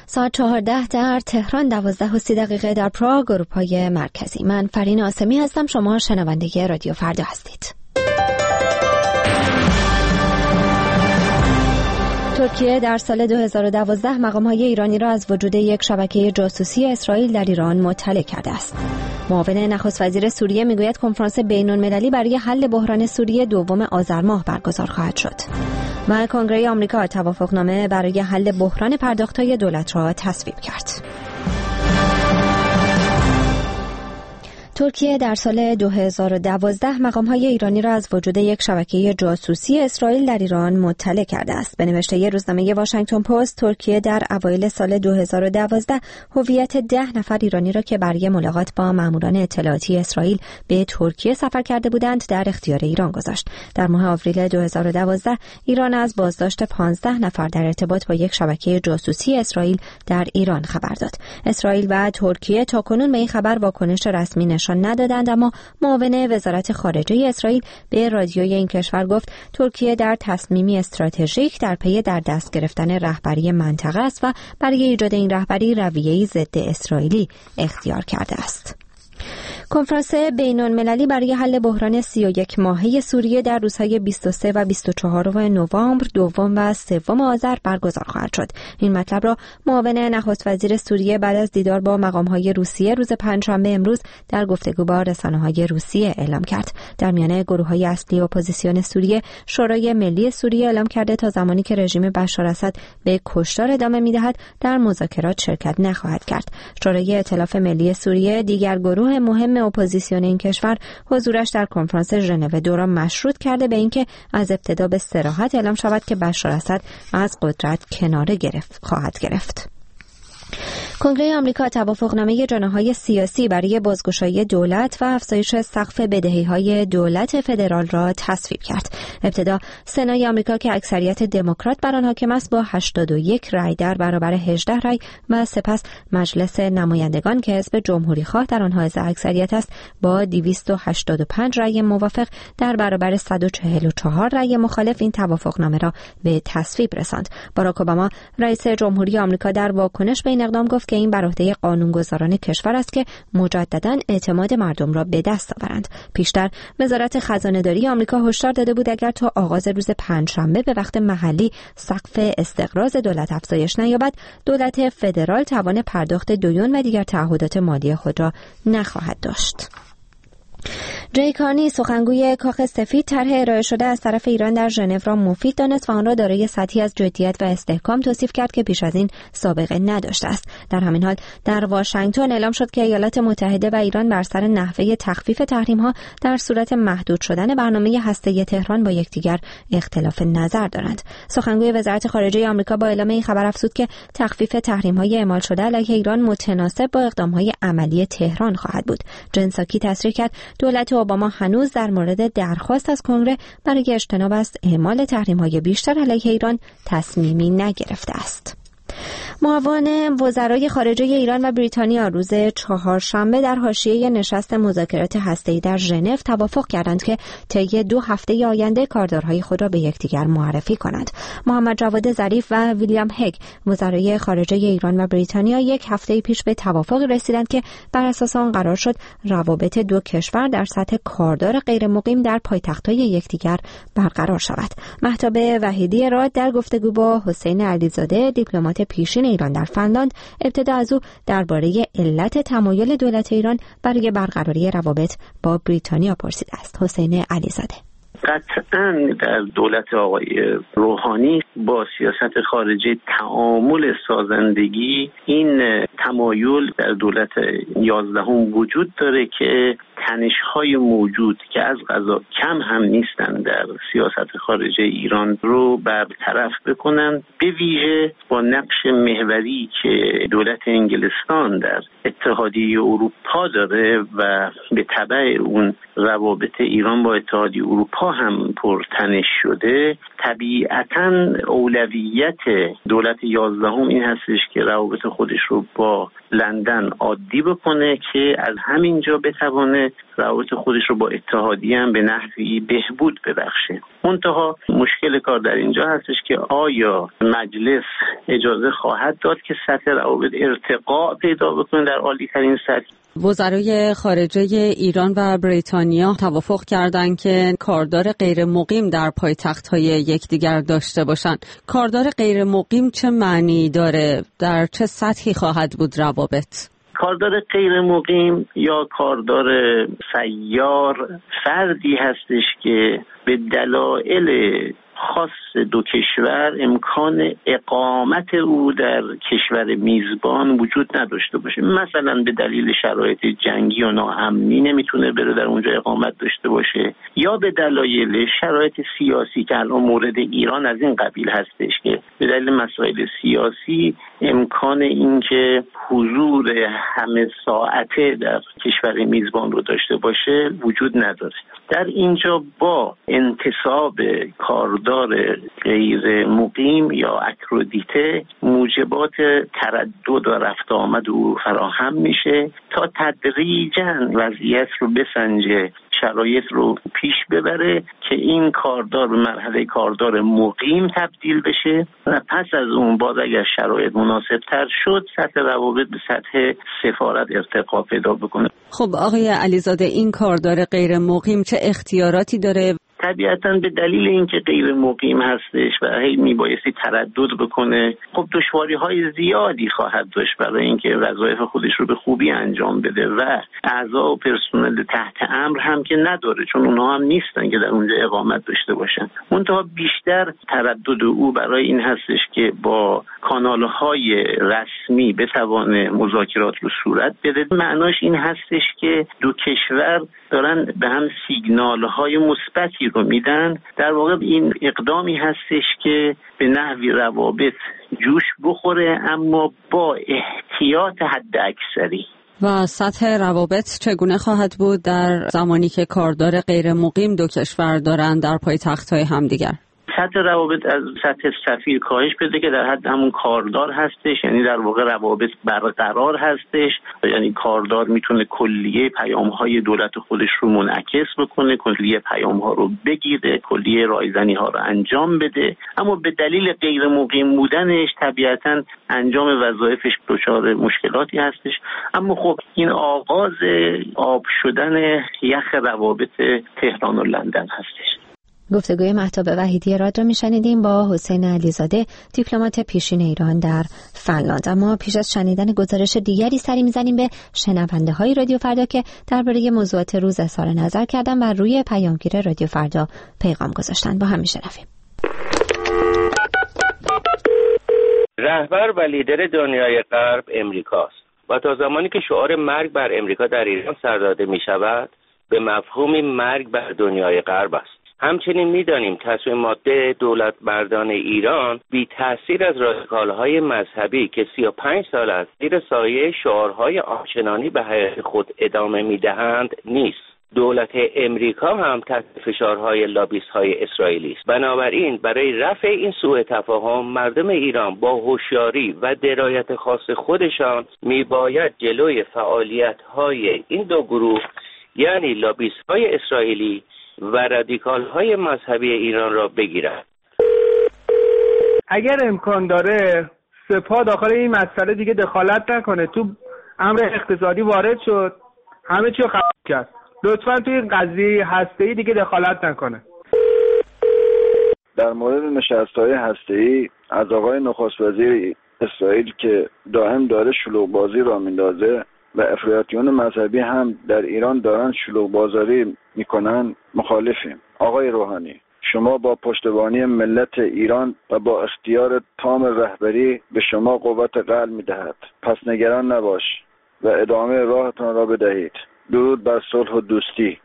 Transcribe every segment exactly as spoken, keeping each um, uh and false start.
ساعت چهارده در تهران، دوازده و سی دقیقه در پراگ، اروپای مرکزی. من فرین آسمی هستم. شما شنونده رادیو فردا هستید. ترکیه در سال دو هزار و دوازده مقام‌های ایرانی را از وجود یک شبکه جاسوسی اسرائیل در ایران مطلع کرده است. معاون نخست وزیر سوریه میگوید کنفرانس بین‌المللی برای حل بحران سوریه دوم آذر ماه برگزار خواهد شد. و کنگره آمریکا توافقنامه برای حل بحران پرداخت‌های دولت را تصویب کرد. ترکیه در سال دو هزار و دوازده مقام‌های ایرانی را از وجود یک شبکه جاسوسی اسرائیل در ایران مطلع کرده است. به نوشته روزنامه واشنگتن پست، ترکیه در اوایل سال دو هزار و دوازده هویت ده نفر ایرانی را که برای ملاقات با ماموران اطلاعاتی اسرائیل به ترکیه سفر کرده بودند در اختیار ایران گذاشت. در ماه آوریل دو هزار و دوازده ایران از بازداشت پانزده نفر در ارتباط با یک شبکه جاسوسی اسرائیل در ایران خبر داد. اسرائیل و ترکیه تاکنون به این خبر واکنش رسمی نشان ندادند، اما معاون وزارت خارجه اسرائیل به رادیوی این کشور گفت ترکیه در تصمیمی استراتژیک در پی در دست گرفتن رهبری منطقه است و برای ایجاد این رهبری رویه‌ای ضد اسرائیلی اختیار کرده است. کنفرانس بین‌المللی برای حل بحران سی و یک ماهه سوریه در روزهای بیست و سه و بیست و چهار نوامبر، دوم و سوم آذر برگزار خواهد شد. این مطلب را معاون نخست وزیر سوریه بعد از دیدار با مقام‌های روسیه روز پنجشنبه امروز در گفتگو با رسانه‌های روسیه اعلام کرد. در میان گروه‌های اصلی اپوزیسیون سوریه، شورای ملی سوریه اعلام کرده تا زمانی که رژیم بشار اسد به کشتار ادامه می‌دهد در مذاکرات شرکت نخواهد کرد. شورای ائتلاف ملی سوریه، دیگر گروه مهم اپوزیسیون این کشور، حضورش در کنفرانس ژنو دو را مشروط کرده به اینکه از ابتدا به صراحت اعلام شود که بشار اسد از قدرت کناره گرفت خواهد گرفت. کنگره آمریکا توافقنامه جناح‌های سیاسی برای بازگشایی دولت و افزایش سقف بدهی‌های دولت فدرال را تصویب کرد. ابتدا سنای آمریکا که اکثریت دموکرات بر آن حاکم است با هشتاد و یک رأی در برابر هجده رأی و سپس مجلس نمایندگان که حزب جمهوری‌خواه در آن حائز اکثریت است با دویست و هشتاد و پنج رأی موافق در برابر صد و چهل و چهار رأی مخالف این توافقنامه را به تصویب رساند. باراک اوباما رئیس جمهوری آمریکا در واکنش به این اقدام گفت که این بر عهده قانونگذاران کشور است که مجدداً اعتماد مردم را به دست آورند. پیشتر وزارت خزانه‌داری آمریکا هشدار داده بود اگر تا آغاز روز پنجشنبه به وقت محلی سقف استقراض دولت افزایش نیابد، دولت فدرال توان پرداخت دیون و دیگر تعهدات مالی خود را نخواهد داشت. جی کارنی، سخنگوی کاخ سفید، طرح ارائه شده از طرف ایران در ژنو را مفید دانست و آن را دارای سطحی از جدیت و استحکام توصیف کرد که پیش از این سابقه نداشته است. در همین حال در واشنگتن اعلام شد که ایالات متحده و ایران بر سر نحوه تخفیف تحریم‌ها در صورت محدود شدن برنامه هسته‌ای تهران با یکدیگر اختلاف نظر دارند. سخنگوی وزارت خارجه آمریکا با اعلام این خبر افزود که تخفیف تحریم‌های اعمال شده علیه ایران متناسب با اقدام‌های عملی تهران خواهد بود. جن ساکی تصریح کرد دولت اوباما هنوز در مورد درخواست از کنگره برای اجتناب از اعمال تحریم‌های بیشتر علیه ایران تصمیمی نگرفته است. معاون وزرای خارجه ایران و بریتانیا روز چهارشنبه در حاشیه نشست مذاکرات هسته‌ای در ژنو توافق کردند که طی دو هفته آینده کاردارهای خود را به یکدیگر معرفی کنند. محمد جواد ظریف و ویلیام هگ، وزرای خارجه ایران و بریتانیا، یک هفته پیش به توافق رسیدند که بر اساس آن قرار شد روابط دو کشور در سطح کاردار غیر مقیم در پایتخت‌های یکدیگر برقرار شود. مهتاب وحیدی راد در گفتگو با حسین علیزاده، دیپلمات پیشین ایران در فنلاند، ابتدا از او درباره علت تمایل دولت ایران برای برقراری روابط با بریتانیا پرسیده است. حسین علیزاده: قطعاً در دولت آقای روحانی با سیاست خارجی تعامل سازندگی این تمایل در دولت یازدهم وجود داره که تنش‌های موجود که از قضا کم هم نیستن در سیاست خارجی ایران رو برطرف بکنن، به ویژه با نقش محوری که دولت انگلستان در اتحادیه اروپا داره و به تبع اون روابط ایران با اتحادیه اروپا هم پرتنش شده. طبیعتاً اولویت دولت یازدهم این هستش که روابط خودش رو با لندن عادی بکنه که از همینجا بتوانه بتونه روابط خودش رو با اتحادیه هم به نحوی بهبود ببخشه. منتها مشکل کار در اینجا هستش که آیا مجلس اجازه خواهد داد که سطح روابط ارتقا پیدا بکنه در عالی‌ترین سطح؟ وزرای خارجه ایران و بریتانیا توافق کردند که کاردار غیر مقیم در پایتخت‌های یکدیگر داشته باشند. کاردار غیر مقیم چه معنی داره؟ در چه سطحی خواهد بود روابط؟ کاردار غیر مقیم یا کاردار سیار فردی هستش که به دلایل خاص دو کشور امکان اقامت او در کشور میزبان وجود نداشته باشه. مثلا به دلیل شرایط جنگی و ناامنی نمیتونه بره در اونجا اقامت داشته باشه، یا به دلایل شرایط سیاسی که الان مورد ایران از این قبیل هستش که به دلیل مسائل سیاسی امکان اینکه حضور همه ساعته در کشور میزبان رو داشته باشه وجود نداره. در اینجا با انتصاب کاردار غیر مقیم یا اکرودیته موجبات تردد و رفت آمد او فراهم میشه تا تدریجاً وضعیت رو بسنجه، شرایط رو پیش ببره که این کاردار به مرحله کاردار مقیم تبدیل بشه و پس از اون باز اگر شرایط مناسب تر شد سطح روابط به سطح سفارت ارتقا پیدا بکنه. خب آقای علیزاده، این کاردار غیر مقیم چه اختیاراتی داره؟ طبیعتاً به دلیل اینکه غیر مقیم هستش و هی میبایستی تردد بکنه، خب دشواری‌های زیادی خواهد داشت برای اینکه وظایف خودش رو به خوبی انجام بده و اعضا و پرسنل تحت امر هم که نداره، چون اونها هم نیستن که در اونجا اقامت داشته باشن. منتها بیشتر تردد او برای این هستش که با کانال‌های رسمی بتوانه مذاکرات رو صورت بده. معناش این هستش که دو کشور دارن به هم سیگنال‌های مثبتی رو میدن. در واقع این اقدامی هستش که به نحوی روابط جوش بخوره اما با احتیاط حد اکثری. و سطح روابط چگونه خواهد بود در زمانی که کاردار غیر مقیم دو کشور دارند در پایتخت‌های همدیگر؟ سطح روابط از سطح سفیر کاهش بده که در حد همون کاردار هستش، یعنی در واقع روابط برقرار هستش، یعنی کاردار میتونه کلیه پیام‌های دولت خودش رو منعکس بکنه، کلیه پیام‌ها رو بگیره، کلیه رایزنی ها رو انجام بده، اما به دلیل غیر مقیم بودنش طبیعتاً انجام وظایفش دچار مشکلاتی هستش. اما خب این آغاز آب شدن یخ روابط تهران و لندن هستش. گفتگوی مهتاب وحیدی راد را میشنیدیم با حسین علیزاده، دیپلمات پیشین ایران در فنلاند. اما پیش از شنیدن گزارش دیگری سری میزنیم به شنونده های رادیو فردا که درباره موضوعات روز اظهار نظر کردن و روی پیامگیر رادیو فردا پیغام گذاشتن. با هم میشنویم. رهبر و لیدر دنیای غرب امریکاست و تا زمانی که شعار مرگ بر امریکا در ایران سر داده می شود به مفهوم مرگ بر دنیای غرب است. همچنین می‌دانیم تصمیمات دولت مردان ایران بی تأثیر از رادیکال‌های مذهبی که سی و پنج سال است زیر سایه شعارهای آنچنانی به حیات خود ادامه می‌دهند نیست. دولت امریکا هم تحت فشارهای لابیست‌های اسرائیلی است. بنابراین برای رفع این سوء تفاهم مردم ایران با هوشیاری و درایت خاص خودشان میباید جلوی فعالیت‌های این دو گروه یعنی لابیست‌های اسرائیلی و رادیکال‌های مذهبی ایران را بگیرد. اگر امکان داره سپاه داخل این مسئله دیگه دخالت نکنه. تو امر اقتصادی وارد شد، همه چی رو خراب کرد. لطفاً تو این قضیه هسته‌ای دیگه دخالت نکنه. در مورد نشست‌های هسته‌ای از آقای نخست وزیر اسرائیل که دائم داره شلوغ بازی را میندازه و افراطیون مذهبی هم در ایران دارن شلوغ بازاری میکنن مخالفیم. آقای روحانی، شما با پشتیبانی ملت ایران و با اختیار تام رهبری به شما قوت قلب میدهد، پس نگران نباش و ادامه راهتان را بدهید. درود بر صلح و دوستی.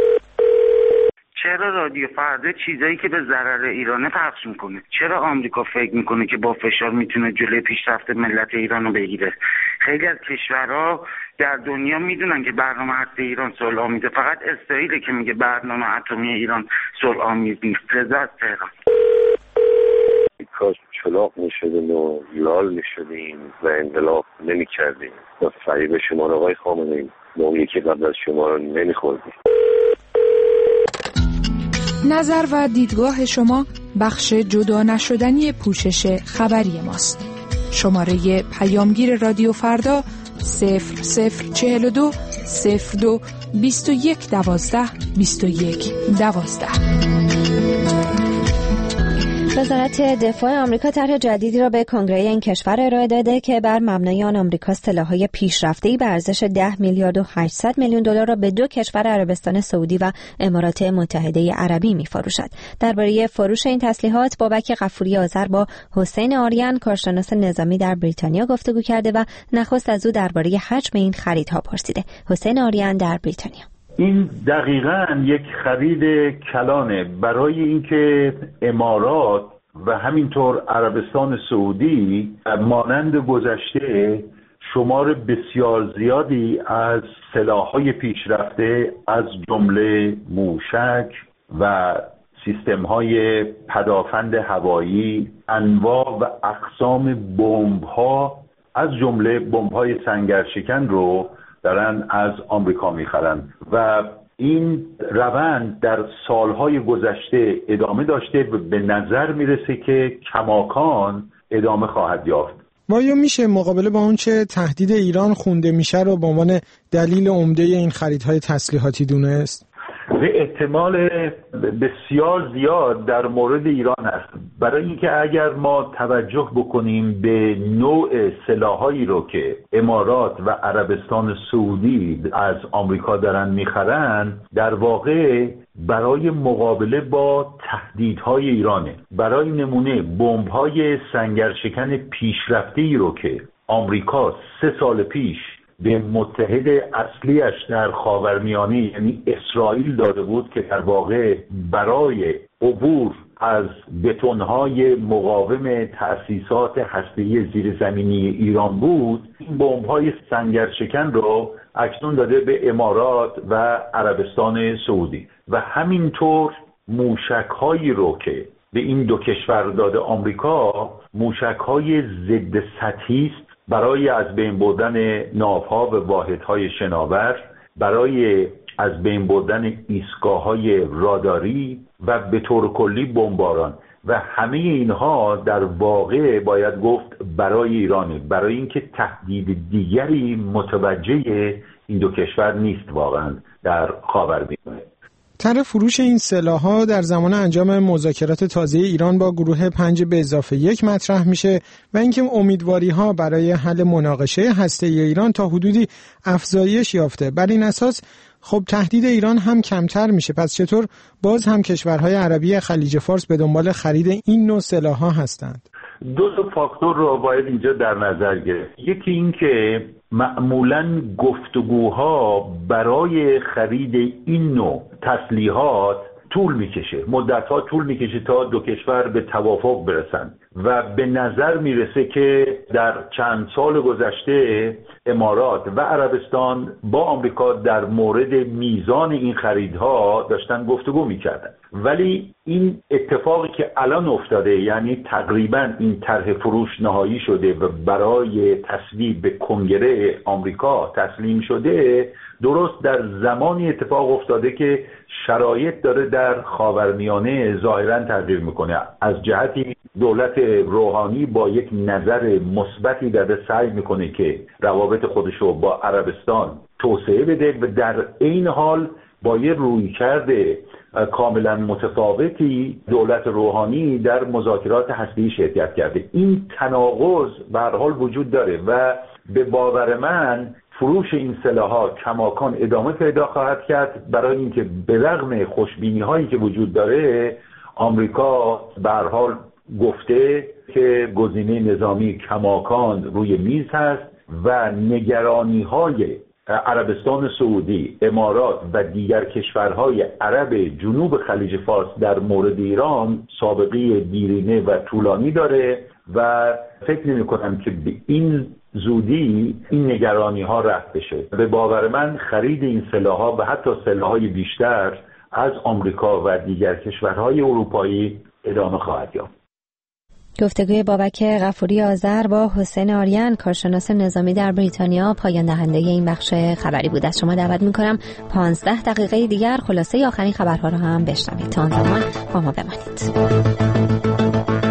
چرا رادیو فردا چیزایی که به ضرر ایرانه پخش میکنه؟ چرا آمریکا فکر میکنه که با فشار میتونه جلوی پیشرفت ملت ایران رو بگیره؟ خیلی از کشورها در دنیا میدونن که برنامه هسته ایران صلح آمیزه، فقط اسرائیل که میگه برنامه اتمی ایران صلح آمیز نیست. رضا از تهران. آمریکا چلاق میشدیم و لال میشدیم و انقلاب نمیکردیم و فریب شما آقای خامنه‌ای ما اون یکی قبل از شما رو نمیخوردیم. نظر و دیدگاه شما بخش جدا نشدنی پوشش خبری ماست. شماره پیامگیر رادیو فردا صفر صفر چهل و دو صفر دو بیست و یک دوازده بیست و یک دوازده. وزارت دفاع آمریکا طرح جدیدی را به کنگره این کشور ارائه داده که بر مبنای آن آمریکا سلاح‌های پیشرفته‌ای به ارزش ده میلیارد و هشتصد میلیون دلار را به دو کشور عربستان سعودی و امارات متحده عربی می‌فروشد. درباره فروش این تسلیحات بابک غفوری آذر با حسین آریان کارشناس نظامی در بریتانیا گفتگو کرده و نخست از او درباره حجم این خریدها پرسیده. حسین آریان در بریتانیا: این دقیقاً یک خرید کلانه برای اینکه امارات و همینطور عربستان سعودی مانند گذشته شمار بسیار زیادی از سلاح‌های پیشرفته از جمله موشک و سیستم‌های پدافند هوایی، انواع و اقسام بمب‌ها از جمله بمب‌های سنگرشکن رو دارن از آمریکا میخرن و این روند در سالهای گذشته ادامه داشته و به نظر میرسه که کماکان ادامه خواهد یافت. ما یا میشه مقابله با اون چه تهدید ایران خونده میشه رو به عنوان دلیل عمده این خریدهای تسلیحاتی دونست؟ به احتمال بسیار زیاد در مورد ایران است، برای اینکه اگر ما توجه بکنیم به نوع سلاحایی رو که امارات و عربستان سعودی از آمریکا دارن میخرن، در واقع برای مقابله با تهدیدهای ایرانه. برای نمونه بمب‌های سنگرشکن پیشرفته‌ای رو که آمریکا سه سال پیش به متحد اصلیش در خاورمیانه یعنی اسرائیل داده بود که در واقع برای عبور از بتون‌های مقاوم تأسیسات هسته‌ای زیرزمینی ایران بود، این بمب‌های سنگرشکن رو اکنون داده به امارات و عربستان سعودی و همینطور موشک‌هایی رو که به این دو کشور داده آمریکا، موشک‌های ضد سطحی است برای از بین بردن ناوها و واحدهای شناور، برای از بین بردن ایستگاه‌های راداری و به طور کلی بمباران و همه اینها در واقع باید گفت برای ایرانه، برای اینکه تهدید دیگری متوجه این دو کشور نیست واقعا در خاورمیانه. طرح فروش این سلاح‌ها در زمان انجام مذاکرات تازه ایران با گروه پنج به اضافه یک مطرح میشه و اینکه امیدواری‌ها برای حل مناقشه هسته‌ای ایران تا حدودی افزایش یافته. بر این اساس خب تهدید ایران هم کمتر میشه. پس چطور باز هم کشورهای عربی خلیج فارس به دنبال خرید این نوع سلاح‌ها هستند؟ دو تا فاکتور رو باید اینجا در نظر گرفت. یکی این که معمولاً گفتگوها برای خرید این نوع تسلیحات طول میکشه، مدتها طول میکشه تا دو کشور به توافق برسن و به نظر میرسه که در چند سال گذشته امارات و عربستان با آمریکا در مورد میزان این خریدها داشتن گفتگو میکردن، ولی این اتفاقی که الان افتاده، یعنی تقریبا این طرح فروش نهایی شده و برای تصویب به کنگره آمریکا تسلیم شده، درست در زمانی اتفاق افتاده که شرایط داره در خاورمیانه ظاهرا تغییر میکنه. از جهتی دولت روحانی با یک نظر مثبتی داره سعی میکنه که روابط خودشو با عربستان توسعه بده و در این حال با یه رویکرد کاملا متفاوتی دولت روحانی در مذاکرات هسته‌ای شرکت کرده. این تناقض به هر حال وجود داره و به باور من فروش این سلاح‌ها کماکان ادامه پیدا خواهد کرد، برای اینکه به رغم خوشبینی‌هایی که وجود داره آمریکا به هر حال گفته که گزینه نظامی کماکان روی میز هست و نگرانی‌های عربستان سعودی، امارات و دیگر کشورهای عرب جنوب خلیج فارس در مورد ایران سابقه دیرینه و طولانی داره و فکر نمی‌کنم که به این زودی این نگرانی ها رفع بشه. به باور من خرید این سلاح‌ها و حتی سلاح‌های بیشتر از آمریکا و دیگر کشورهای اروپایی ادامه خواهد یافت. گفتگوی بابک غفوری آذر با حسین آریان کارشناس نظامی در بریتانیا پایان دهنده این بخش خبری بود. از شما دعوت می‌کنم پانزده دقیقه دیگر خلاصه آخرین خبرها رو هم بشنوید. تا آن زمان با ما بمانید.